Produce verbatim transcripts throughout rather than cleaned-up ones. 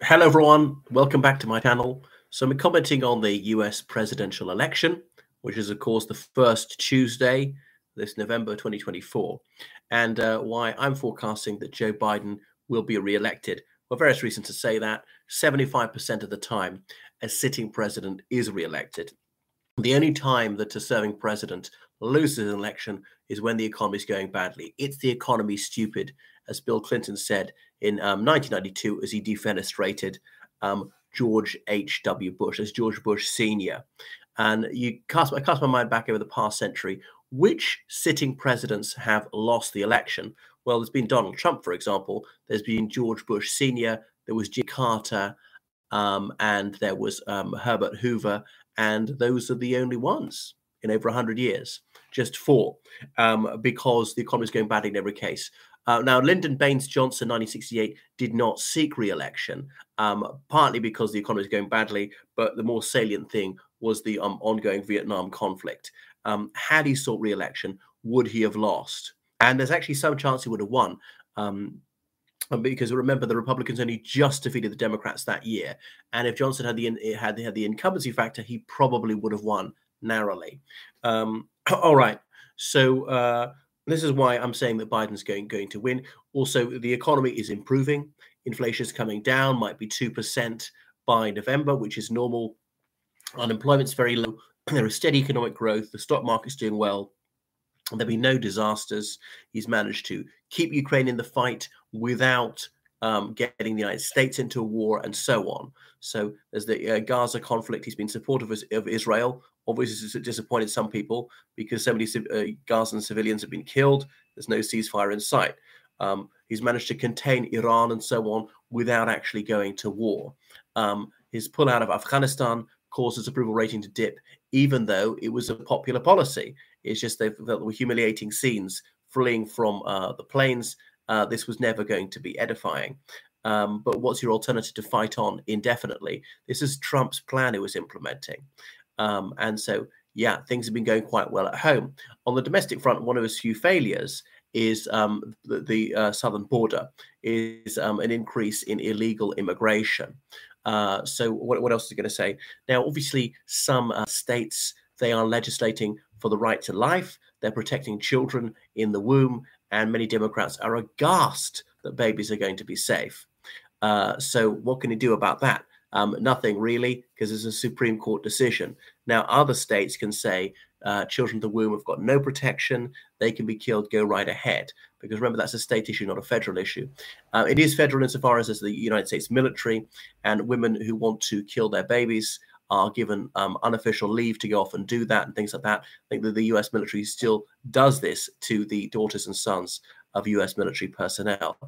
Hello, everyone. Welcome back to my channel. So I'm commenting on the U S presidential election, which is, of course, the first Tuesday this November twenty twenty-four, and uh, why I'm forecasting that Joe Biden will be re-elected. For various reasons to say that, seventy-five percent of the time, a sitting president is re-elected. The only time that a serving president loses an election is when the economy is going badly. It's the economy, stupid, as Bill Clinton said in um, nineteen ninety-two as he defenestrated um, George H W. Bush, as George Bush Senior. And you cast, I cast my mind back over the past century. Which sitting presidents have lost the election? Well, there's been Donald Trump, for example. There's been George Bush Senior. There was Jimmy Carter. Um, and there was um, Herbert Hoover. And those are the only ones in over one hundred years, just four, um, because the economy is going badly in every case. Uh, now, Lyndon Baines Johnson, nineteen sixty-eight, did not seek re-election, um, partly because the economy is going badly, but the more salient thing was the um, ongoing Vietnam conflict. Um, had he sought re-election, would he have lost? And there's actually some chance he would have won. Um, Because remember, the Republicans only just defeated the Democrats that year, and if Johnson had the had had the incumbency factor, he probably would have won narrowly. Um, all right, so uh, this is why I'm saying that Biden's going going to win. Also, the economy is improving. Inflation is coming down, might be two percent by November, which is normal. Unemployment's very low. There is steady economic growth. The stock market's doing well. There'll be no disasters. He's managed to keep Ukraine in the fight without um, getting the United States into a war and so on. So there's the uh, Gaza conflict. He's been supportive of, of Israel. Obviously, it's disappointed some people because so many uh, Gazan civilians have been killed. There's no ceasefire in sight. Um, he's managed to contain Iran and so on without actually going to war. Um, his pull out of Afghanistan caused his approval rating to dip, even though it was a popular policy. It's just they felt there were humiliating scenes fleeing from uh, the planes. Uh, this was never going to be edifying. Um, but what's your alternative to fight on indefinitely? This is Trump's plan he was implementing. Um, and so, yeah, things have been going quite well at home. On the domestic front, one of his few failures is um, the, the uh, southern border, is um, an increase in illegal immigration. Uh, so what, what else is he going to say? Now, obviously, some uh, states, they are legislating for the right to life. They're protecting children in the womb. And many Democrats are aghast that babies are going to be safe. Uh, so what can he do about that? Um, nothing really, because it's a Supreme Court decision. Now, other states can say uh, children in the womb have got no protection. They can be killed. Go right ahead. Because remember, that's a state issue, not a federal issue. Uh, it is federal insofar as, as the United States military and women who want to kill their babies are given um, unofficial leave to go off and do that and things like that. I think that the U S military still does this to the daughters and sons of U S military personnel.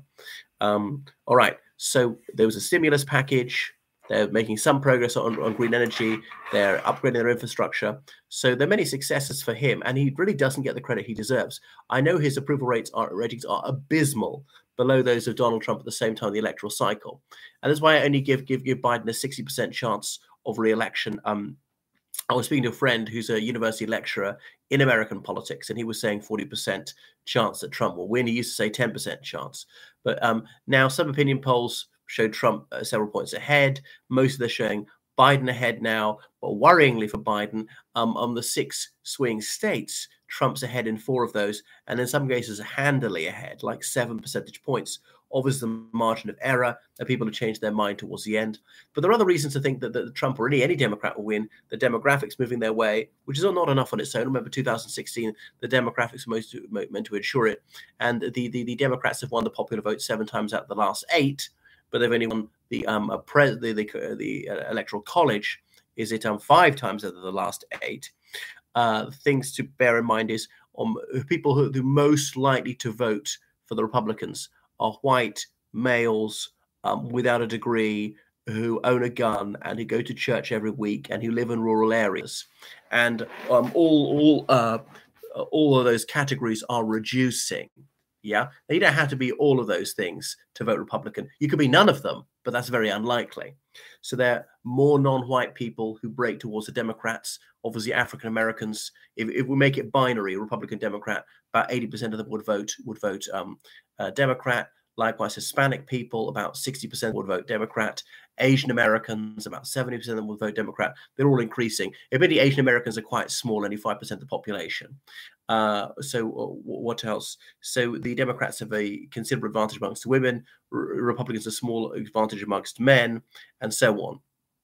Um, all right, so there was a stimulus package. They're making some progress on, on green energy. They're upgrading their infrastructure. So there are many successes for him, and he really doesn't get the credit he deserves. I know his approval rates are ratings are abysmal, below those of Donald Trump at the same time of the electoral cycle. And that's why I only give give give Biden a sixty percent chance of re-election. Um, I was speaking to a friend who's a university lecturer in American politics, and he was saying forty percent chance that Trump will win. He used to say ten percent chance. But um, now some opinion polls showed Trump uh, several points ahead. Most of them showing Biden ahead now. But worryingly for Biden, um, on the six swing states, Trump's ahead in four of those, and in some cases handily ahead, like seven percentage points. Obviously, the margin of error, that people have changed their mind towards the end. But there are other reasons to think that, that Trump or any, any Democrat will win. The demographics moving their way, which is not enough on its own. Remember, two thousand sixteen, the demographics were most meant to ensure it. And the, the, the Democrats have won the popular vote seven times out of the last eight, but they've only won the um a pre the the, the uh, electoral college. Is it um five times out of the last eight? Uh, things to bear in mind is um people who are most likely to vote for the Republicans are white males um, without a degree who own a gun and who go to church every week and who live in rural areas, and um, all all uh, all of those categories are reducing. Yeah, now, you don't have to be all of those things to vote Republican. You could be none of them, but that's very unlikely. So there are more non-white people who break towards the Democrats. Obviously, African Americans. If, if we make it binary, Republican, Democrat, about eighty percent of them would vote would vote um, uh, Democrat. Likewise, Hispanic people, about sixty percent would vote Democrat, Asian Americans, about seventy percent of them will vote Democrat. They're all increasing. Admittedly, Asian Americans are quite small, only five percent of the population. Uh, so uh, what else? So the Democrats have a considerable advantage amongst women. R Republicans a small advantage amongst men, and so on.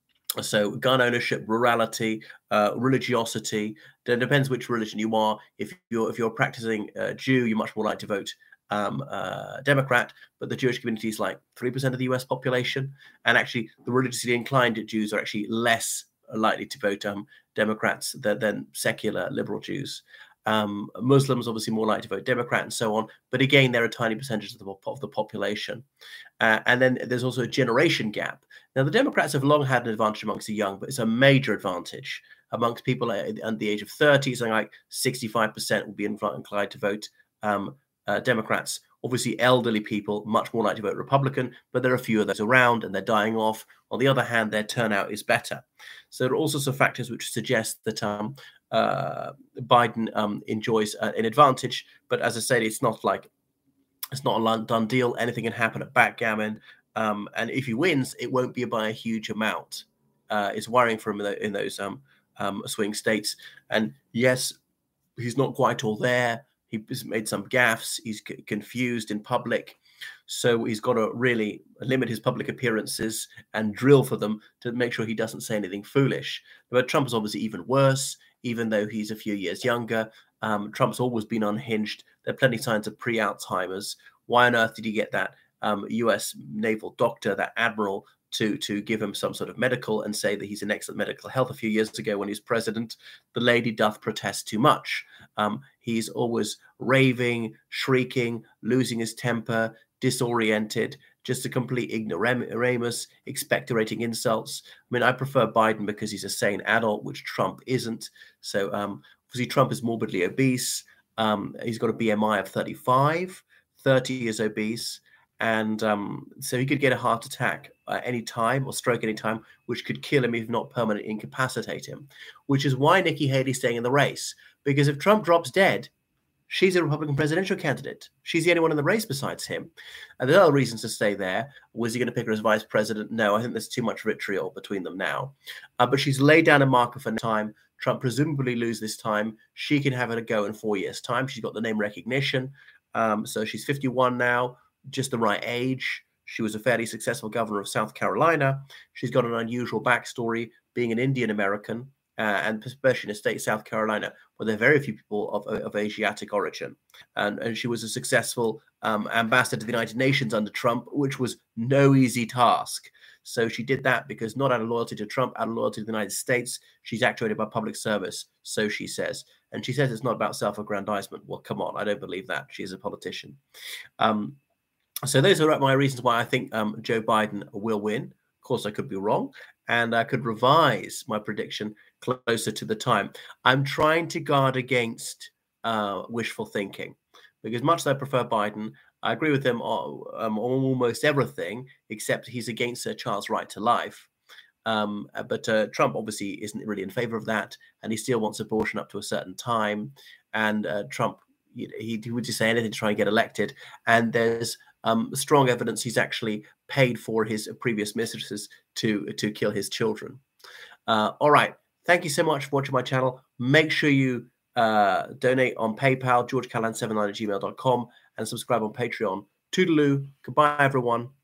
So gun ownership, rurality, uh, religiosity. It depends which religion you are. If you're if you're a practicing uh, Jew, you're much more likely to vote um, uh, Democrat. But the Jewish community is like three percent of the U S population, and actually the religiously inclined Jews are actually less likely to vote um, Democrats than, than secular liberal Jews. Um, Muslims obviously more likely to vote Democrat, and so on. But again, they're a tiny percentage of the, of the population. Uh, and then there's also a generation gap. Now, the Democrats have long had an advantage amongst the young, but it's a major advantage amongst people under the age of thirty. Something like sixty-five percent will be inclined to vote um, uh, Democrats. Obviously, elderly people much more likely to vote Republican, but there are a few of those around, and they're dying off. On the other hand, their turnout is better. So there are all sorts of factors which suggest that um, uh, Biden um, enjoys uh, an advantage. But as I said, it's not like it's not a done deal. Anything can happen at backgammon. Um, and if he wins, it won't be by a huge amount. Uh, it's worrying for him in, the, in those um, um, swing states. And yes, he's not quite all there. He's made some gaffes. He's c confused in public. So he's got to really limit his public appearances and drill for them to make sure he doesn't say anything foolish. But Trump is obviously even worse, even though he's a few years younger. Um, Trump's always been unhinged. There are plenty of signs of pre-Alzheimer's. Why on earth did he get that um, U S naval doctor, that admiral, to, to give him some sort of medical and say that he's in excellent medical health a few years ago when he's president? The lady doth protest too much. Um, he's always raving, shrieking, losing his temper, disoriented, just a complete ignoramus, expectorating insults. I mean, I prefer Biden because he's a sane adult, which Trump isn't. So um, obviously Trump is morbidly obese. Um, he's got a B M I of thirty-five, thirty is obese. And um, so he could get a heart attack at any time or stroke any time, which could kill him, if not permanently incapacitate him, which is why Nikki Haley's staying in the race. Because if Trump drops dead, she's a Republican presidential candidate. She's the only one in the race besides him. And there are reasons to stay there. Was he going to pick her as vice president? No, I think there's too much vitriol between them now. Uh, but she's laid down a marker for time. Trump presumably lose this time. She can have it a go in four years' time. She's got the name recognition. Um, so she's fifty-one now, just the right age. She was a fairly successful governor of South Carolina. She's got an unusual backstory, being an Indian American, uh, and especially in a state, South Carolina, where there are very few people of, of Asiatic origin. And, and she was a successful um, ambassador to the United Nations under Trump, which was no easy task. So she did that because not out of loyalty to Trump, out of loyalty to the United States. She's actuated by public service, so she says. And she says it's not about self-aggrandizement. Well, come on, I don't believe that. She's a politician. Um, So those are my reasons why I think um, Joe Biden will win. Of course, I could be wrong, and I could revise my prediction closer to the time. I'm trying to guard against uh, wishful thinking, because much as I prefer Biden, I agree with him on, um, on almost everything, except he's against Sir Charles' right to life. Um, but uh, Trump obviously isn't really in favor of that, and he still wants abortion up to a certain time. And uh, Trump, he, he would just say anything to try and get elected. And there's Um, strong evidence he's actually paid for his previous mistresses to to kill his children. Uh, all right. Thank you so much for watching my channel. Make sure you uh, donate on PayPal, george callan seventy-nine at gmail dot com, and subscribe on Patreon. Toodaloo. Goodbye, everyone.